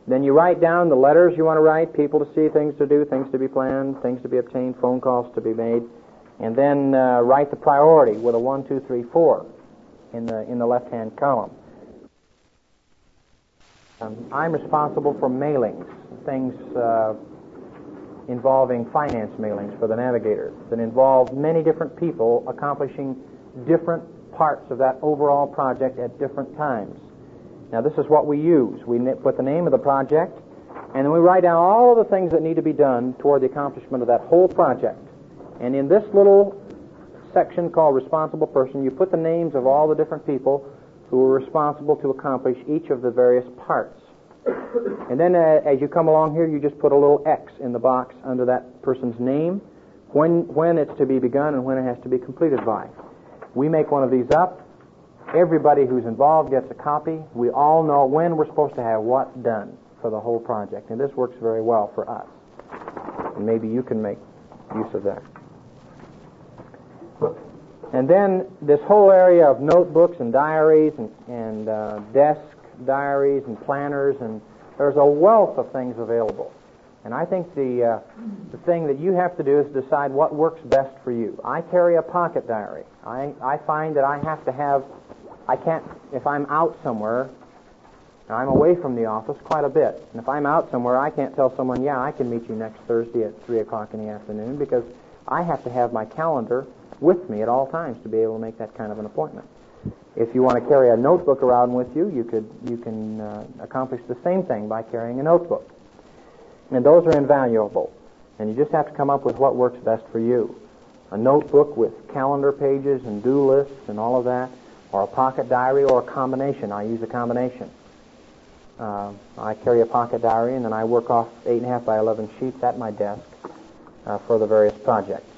Then you write down the letters you want to write, people to see, things to do, things to be planned, things to be obtained, phone calls to be made, and then uh, write the priority with a one, two, three, four in the in the left-hand column. Um, I'm responsible for mailings, things uh, involving finance mailings for the Navigator that involve many different people accomplishing different parts of that overall project at different times. Now, this is what we use. We put the name of the project, and then we write down all of the things that need to be done toward the accomplishment of that whole project. And in this little section called Responsible Person, you put the names of all the different people who are responsible to accomplish each of the various parts. And then uh, as you come along here, you just put a little X in the box under that person's name, when, when it's to be begun and when it has to be completed by. We make one of these up. Everybody who's involved gets a copy. We all know when we're supposed to have what done for the whole project. And this works very well for us. And maybe you can make use of that. And then this whole area of notebooks and diaries and, and uh, desk diaries and planners, and there's a wealth of things available. And I think the uh, the thing that you have to do is decide what works best for you. I carry a pocket diary. I, I find that I have to have, I can't, if I'm out somewhere, I'm away from the office quite a bit, and if I'm out somewhere, I can't tell someone, yeah, I can meet you next Thursday at three o'clock in the afternoon, because I have to have my calendar with me at all times to be able to make that kind of an appointment. If you want to carry a notebook around with you, you could you can uh, accomplish the same thing by carrying a notebook. And those are invaluable. And you just have to come up with what works best for you. A notebook with calendar pages and due lists and all of that, or a pocket diary, or a combination. I use a combination. Uh, I carry a pocket diary, and then I work off eight and a half by eleven sheets at my desk uh, for the various projects.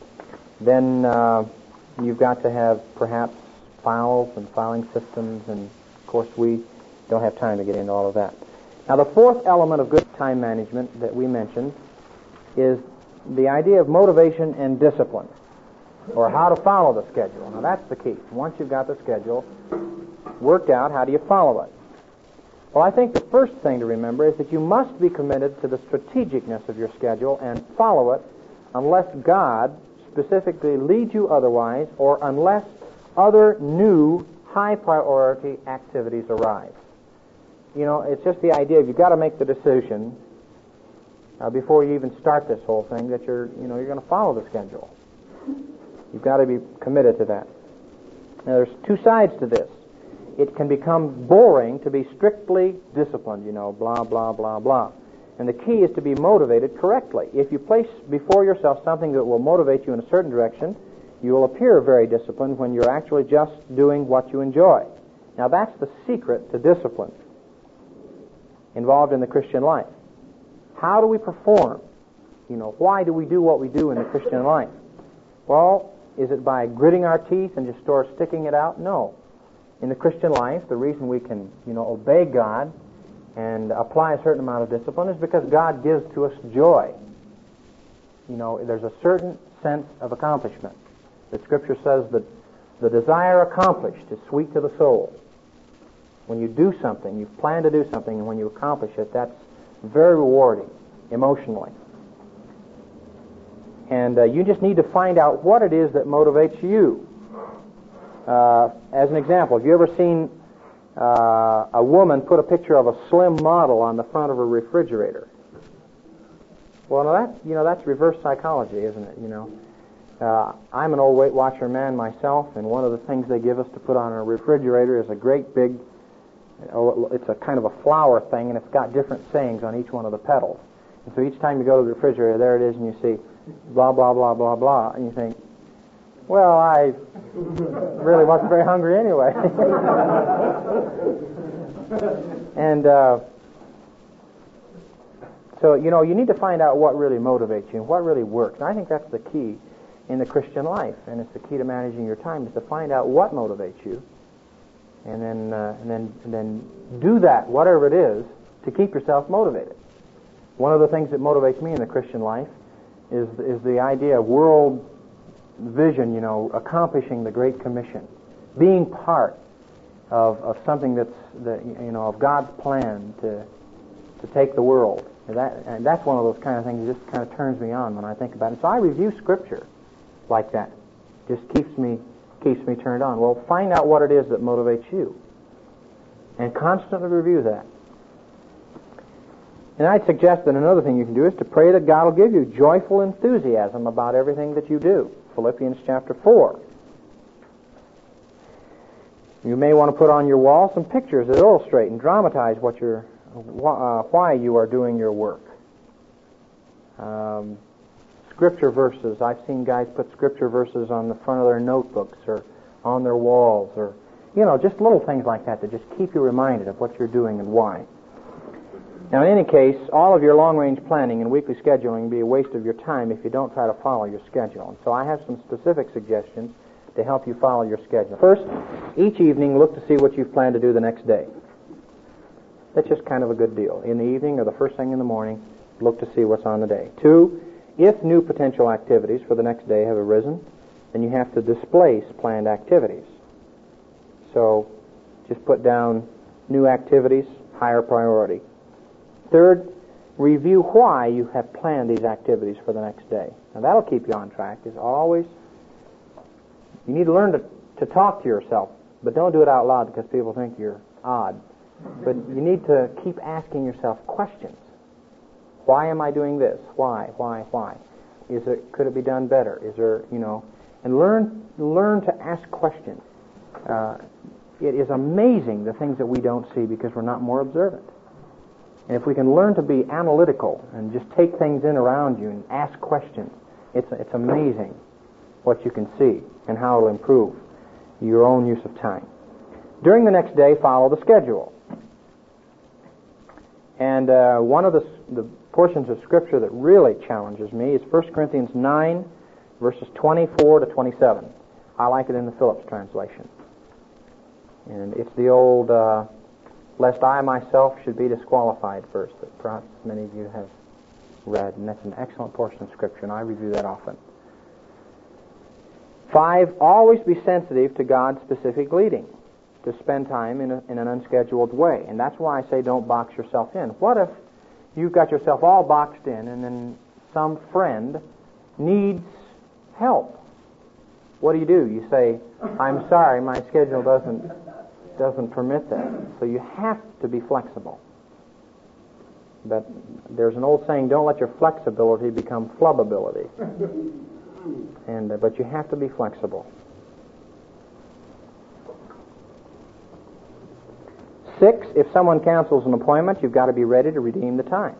Then uh, you've got to have perhaps files and filing systems, and of course we don't have time to get into all of that. Now, the fourth element of good time management that we mentioned is the idea of motivation and discipline, or how to follow the schedule. Now, that's the key. Once you've got the schedule worked out, how do you follow it? Well, I think the first thing to remember is that you must be committed to the strategicness of your schedule and follow it unless God specifically leads you otherwise, or unless other new high-priority activities arise. You know, it's just the idea of you've got to make the decision uh, before you even start this whole thing that you're, you know, you're going to follow the schedule. You've got to be committed to that. Now, there's two sides to this. It can become boring to be strictly disciplined, you know, blah, blah, blah, blah. And the key is to be motivated correctly. If you place before yourself something that will motivate you in a certain direction, you will appear very disciplined when you're actually just doing what you enjoy. Now, that's the secret to discipline involved in the Christian life. How do we perform? You know, why do we do what we do in the Christian life? Well, is it by gritting our teeth and just sort of sticking it out? No. In the Christian life, the reason we can, you know, obey God and apply a certain amount of discipline is because God gives to us joy. You know, there's a certain sense of accomplishment. The Scripture says that the desire accomplished is sweet to the soul. When you do something, you plan to do something, and when you accomplish it, that's very rewarding emotionally. And uh, you just need to find out what it is that motivates you. Uh, as an example, have you ever seen uh, a woman put a picture of a slim model on the front of a refrigerator? Well, now that, you know, that's reverse psychology, isn't it? You know, uh, I'm an old Weight Watcher man myself, and one of the things they give us to put on a refrigerator is a great big, oh, it's a kind of a flower thing, and it's got different sayings on each one of the petals. And so each time you go to the refrigerator, there it is, and you see blah, blah, blah, blah, blah, and you think, well, I really wasn't very hungry anyway. and uh, so, you know, you need to find out what really motivates you and what really works. And I think that's the key in the Christian life, and it's the key to managing your time, is to find out what motivates you, and then uh, and then and then do that, whatever it is, to keep yourself motivated. One of the things that motivates me in the Christian life is is the idea of world vision, you know, accomplishing the Great Commission, being part of, of something that's, the, you know, of God's plan to to to take the world. And, that, and that's one of those kind of things that just kind of turns me on when I think about it. So I review Scripture like that. Just keeps me keeps me turned on. Well, find out what it is that motivates you, and constantly review that. And I'd suggest that another thing you can do is to pray that God will give you joyful enthusiasm about everything that you do. Philippians chapter four. You may want to put on your wall some pictures that illustrate and dramatize what you're, uh, why you are doing your work. Um, scripture verses. I've seen guys put scripture verses on the front of their notebooks or on their walls, or, you know, just little things like that that just keep you reminded of what you're doing and why. Now, in any case, all of your long-range planning and weekly scheduling will be a waste of your time if you don't try to follow your schedule. And so I have some specific suggestions to help you follow your schedule. First, each evening look to see what you've planned to do the next day. That's just kind of a good deal. In the evening or the first thing in the morning, look to see what's on the day. Two, if new potential activities for the next day have arisen, then you have to displace planned activities. So just put down new activities, higher priority. Third, review why you have planned these activities for the next day. Now that'll keep you on track. Is always, you need to learn to, to talk to yourself, but don't do it out loud because people think you're odd. But you need to keep asking yourself questions. Why am I doing this? Why? Why? Why? Is it? Could it be done better? Is there? You know, and learn learn to ask questions. Uh, it is amazing the things that we don't see because we're not more observant. And if we can learn to be analytical and just take things in around you and ask questions, it's it's amazing what you can see and how it'll improve your own use of time. During the next day, follow the schedule. And uh, one of the, the portions of Scripture that really challenges me is First Corinthians nine, verses twenty-four to twenty-seven. I like it in the Phillips translation. And it's the old, uh, lest I myself should be disqualified verse that perhaps many of you have read. And that's an excellent portion of Scripture, and I review that often. Five, always be sensitive to God's specific leading, to spend time in, a, in an unscheduled way. And that's why I say don't box yourself in. What if you've got yourself all boxed in and then some friend needs help? What do you do? You say, I'm sorry, my schedule doesn't doesn't permit that. So you have to be flexible. But there's an old saying, don't let your flexibility become flubability. And uh, but you have to be flexible. Six, if someone cancels an appointment, you've got to be ready to redeem the time.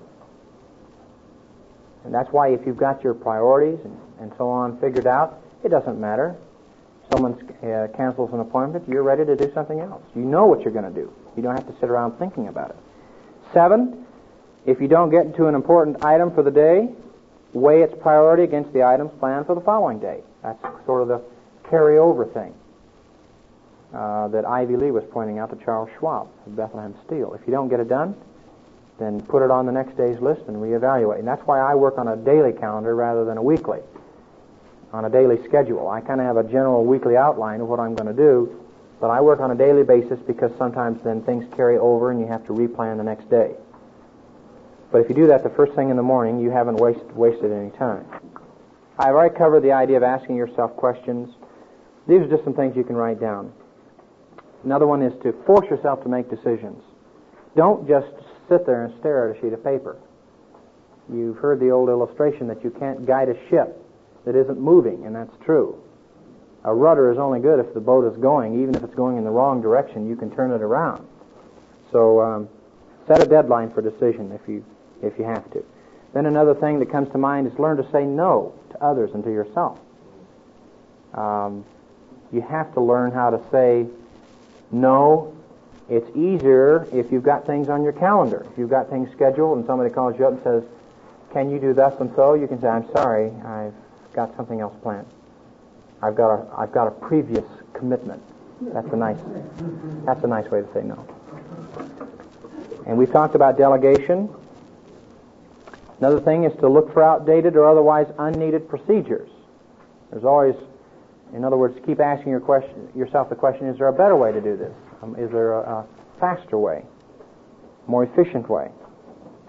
And that's why if you've got your priorities and, and so on figured out, it doesn't matter. Someone uh, cancels an appointment, you're ready to do something else. You know what you're going to do. You don't have to sit around thinking about it. Seven, if you don't get to an important item for the day, weigh its priority against the items planned for the following day. That's sort of the carryover thing. Uh, that Ivy Lee was pointing out to Charles Schwab of Bethlehem Steel. If you don't get it done, then put it on the next day's list and reevaluate. And that's why I work on a daily calendar rather than a weekly, on a daily schedule. I kind of have a general weekly outline of what I'm going to do, but I work on a daily basis because sometimes then things carry over and you have to replan the next day. But if you do that the first thing in the morning, you haven't waste, wasted any time. I've already covered the idea of asking yourself questions. These are just some things you can write down. Another one is to force yourself to make decisions. Don't just sit there and stare at a sheet of paper. You've heard the old illustration that you can't guide a ship that isn't moving, and that's true. A rudder is only good if the boat is going. Even if it's going in the wrong direction, you can turn it around. So um, set a deadline for decision if you if you have to. Then another thing that comes to mind is learn to say no to others and to yourself. Um, you have to learn how to say no. It's easier if you've got things on your calendar. If you've got things scheduled and somebody calls you up and says, can you do thus and so? You can say, I'm sorry, I've got something else planned. I've got a, I've got a previous commitment. That's a nice, that's a nice way to say no. And we've talked about delegation. Another thing is to look for outdated or otherwise unneeded procedures. There's always, in other words, keep asking your question, yourself the question, is there a better way to do this? Um, is there a, a faster way, more efficient way?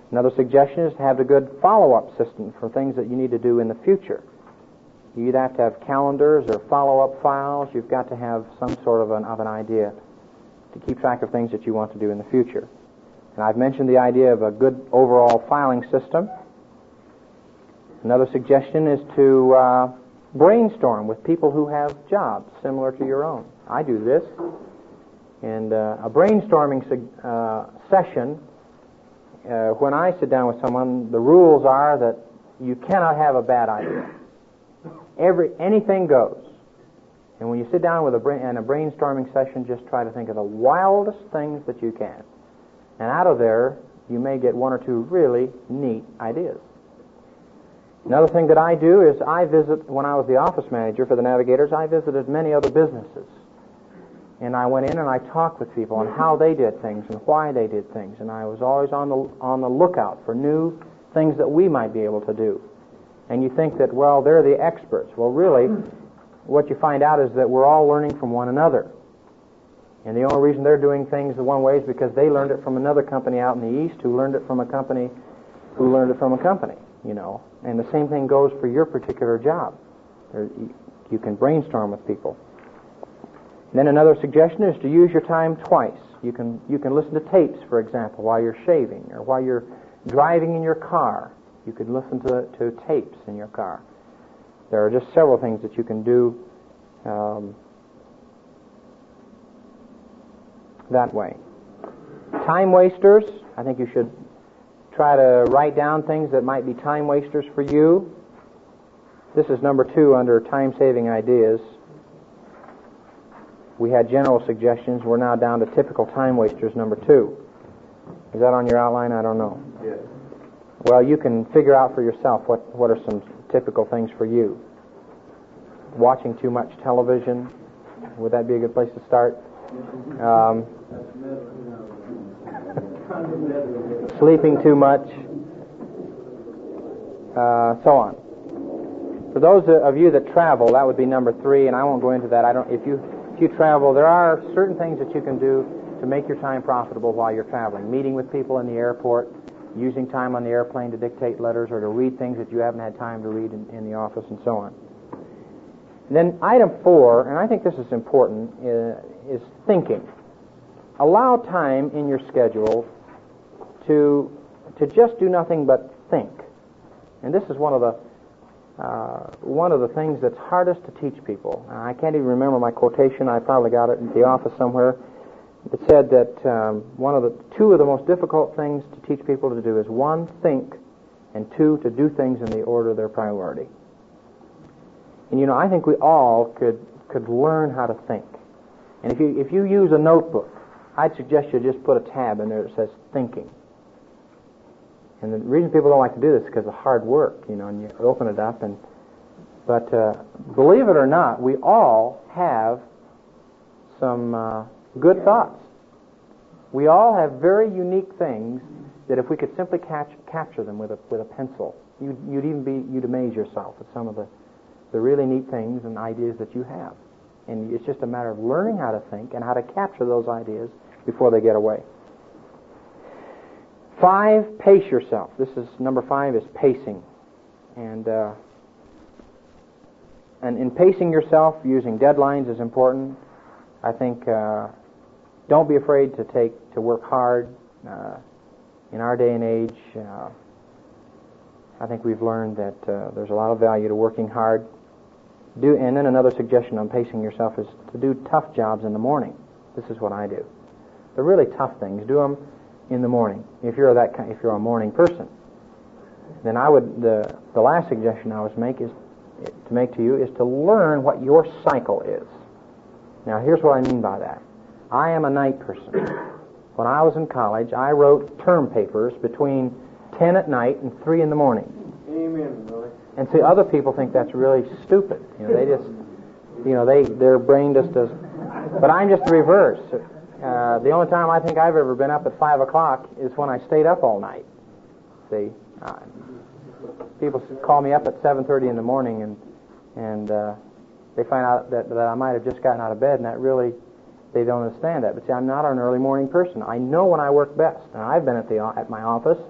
Another suggestion is to have a good follow-up system for things that you need to do in the future. You either have to have calendars or follow-up files. You've got to have some sort of an, of an idea to keep track of things that you want to do in the future. And I've mentioned the idea of a good overall filing system. Another suggestion is to uh, brainstorm with people who have jobs similar to your own. I do this. And uh, a brainstorming uh, session, uh, when I sit down with someone, the rules are that you cannot have a bad idea. Every anything goes. And when you sit down with a brain, in a brainstorming session, just try to think of the wildest things that you can. And out of there, you may get one or two really neat ideas. Another thing that I do is I visit, when I was the office manager for the Navigators, I visited many other businesses. And I went in and I talked with people on how they did things and why they did things. And I was always on the on the lookout for new things that we might be able to do. And you think that, well, they're the experts. Well, really, what you find out is that we're all learning from one another. And the only reason they're doing things the one way is because they learned it from another company out in the East who learned it from a company who learned it from a company, you know. And the same thing goes for your particular job. There, you can brainstorm with people. And then another suggestion is to use your time twice. You can you can listen to tapes, for example, while you're shaving or while you're driving in your car. You can listen to, to tapes in your car. There are just several things that you can do um, that way. Time wasters, I think you should try to write down things that might be time wasters for you. This is number two under time-saving ideas. We had general suggestions. We're now down to typical time wasters, number two. Is that on your outline? I don't know. Yes. Well, you can figure out for yourself what, what are some typical things for you. Watching too much television, would that be a good place to start? Um, sleeping too much, uh, so on. For those of you that travel, that would be number three, and I won't go into that. I don't. If you if you travel, there are certain things that you can do to make your time profitable while you're traveling. Meeting with people in the airport, using time on the airplane to dictate letters or to read things that you haven't had time to read in, in the office, and so on. And then item four, and I think this is important, uh, is thinking. Allow time in your schedule to to just do nothing but think. And this is one of the uh, one of the things that's hardest to teach people. I can't even remember my quotation. I probably got it in the office somewhere. It said that um, one of the two of the most difficult things to teach people to do is one, think, and two, to do things in the order of their priority. And you know, I think we all could could learn how to think. And if you if you use a notebook, I'd suggest you just put a tab in there that says thinking. And the reason people don't like to do this is because of hard work, you know, and you open it up and but uh, believe it or not, we all have some uh, good thoughts. We all have very unique things that if we could simply catch, capture them with a with a pencil, you'd, you'd even be you'd amaze yourself at some of the the really neat things and ideas that you have. And it's just a matter of learning how to think and how to capture those ideas before they get away. Five, pace yourself. This is number five is pacing, and uh, and in pacing yourself, using deadlines is important. I think uh, don't be afraid to take to work hard. Uh, in our day and age, uh, I think we've learned that uh, there's a lot of value to working hard. Do and then another suggestion on pacing yourself is to do tough jobs in the morning. This is what I do. The really tough things, do them in the morning. If you're that kind, if you're a morning person, then I would the the last suggestion I would make is to make to you is to learn what your cycle is. Now, here's what I mean by that. I am a night person. When I was in college, I wrote term papers between ten at night and three in the morning. Amen, brother. And see, other people think that's really stupid. You know, they just, you know, they their brain just does. But I'm just the reverse. Uh, the only time I think I've ever been up at five o'clock is when I stayed up all night. See, uh, people call me up at seven thirty in the morning, and and uh, they find out that that I might have just gotten out of bed, and that really they don't understand that. But see, I'm not an early morning person. I know when I work best, and I've been at the at my office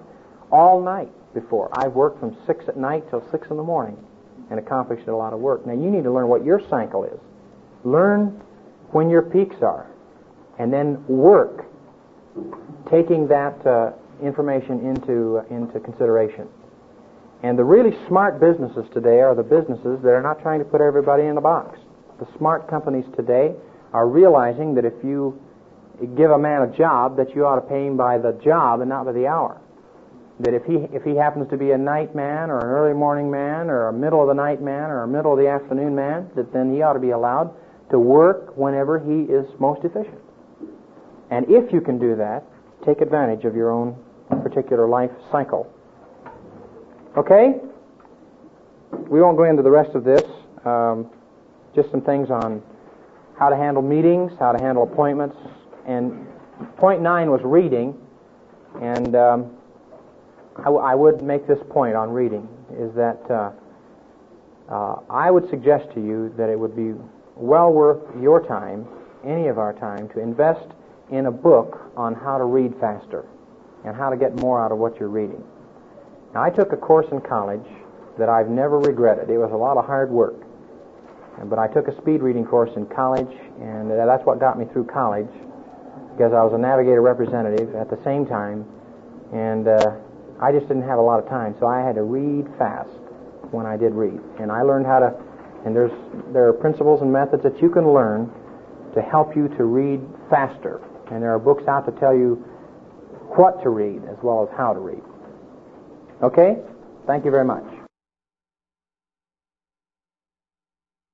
all night before. I've worked from six at night till six in the morning and accomplished a lot of work. Now you need to learn what your cycle is. Learn when your peaks are, and then work, taking that uh, information into uh, into consideration. And the really smart businesses today are the businesses that are not trying to put everybody in a box. The smart companies today are realizing that if you give a man a job, that you ought to pay him by the job and not by the hour. That if he if he happens to be a night man or an early morning man or a middle of the night man or a middle of the afternoon man, that then he ought to be allowed to work whenever he is most efficient. And if you can do that, take advantage of your own particular life cycle. Okay? We won't go into the rest of this. Um, just some things on how to handle meetings, how to handle appointments. And point nine was reading. And um, I, w- I would make this point on reading, is that uh, uh, I would suggest to you that it would be well worth your time, any of our time, to invest in a book on how to read faster and how to get more out of what you're reading. Now, I took a course in college that I've never regretted. It was a lot of hard work. But I took a speed reading course in college, and that's what got me through college, because I was a Navigator representative at the same time, and uh, I just didn't have a lot of time, so I had to read fast when I did read. And I learned how to, and there's there are principles and methods that you can learn to help you to read faster. And there are books out to tell you what to read as well as how to read. Okay? Thank you very much.